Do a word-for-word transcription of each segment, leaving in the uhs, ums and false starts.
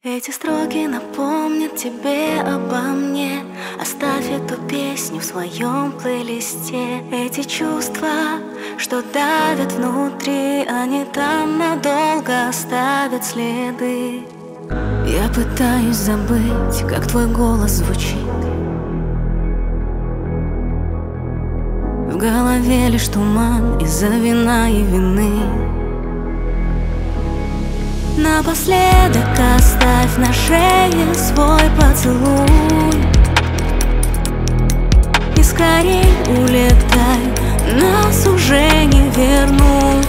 Эти строки напомнят тебе обо мне. Оставь эту песню в своем плейлисте. Эти чувства, что давят внутри, они там надолго оставят следы. Я пытаюсь забыть, как твой голос звучит. В голове лишь туман из-за вина и вины. Напоследок оставь на шее свой поцелуй и скорей улетай, нас уже не вернуть.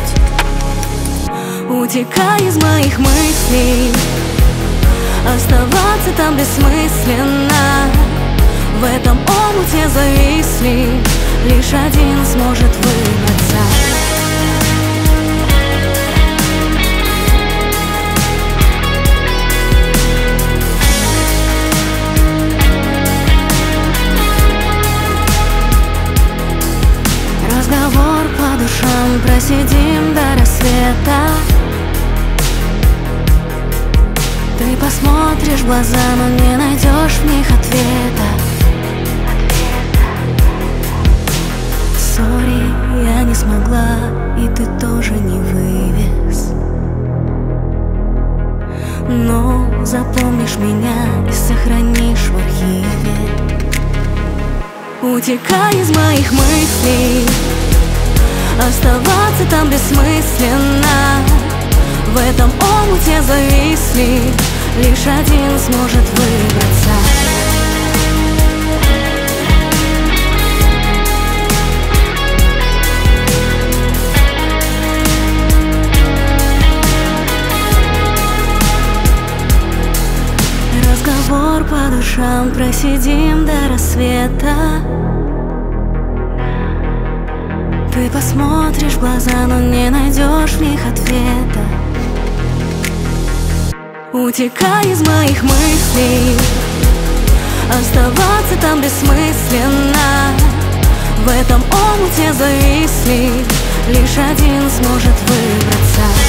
Утекай из моих мыслей, оставаться там бессмысленно. В этом омуте зависли, лишь один сможет выбраться. Разговор по душам, просидим до рассвета. Ты посмотришь в глаза, но не найдешь в них ответа. Сори, я не смогла, и ты тоже не вывез. Но запомнишь меня и сохранишь в архиве. Утекай из моих мыслей, оставаться там бессмысленно. В этом омуте зависли, лишь один сможет выбраться. Разговор по душам, просидим до рассвета. Ты посмотришь в глаза, но не найдешь в них ответа. Утекай из моих мыслей, оставаться там бессмысленно. В этом омуте зависли, лишь один сможет выбраться.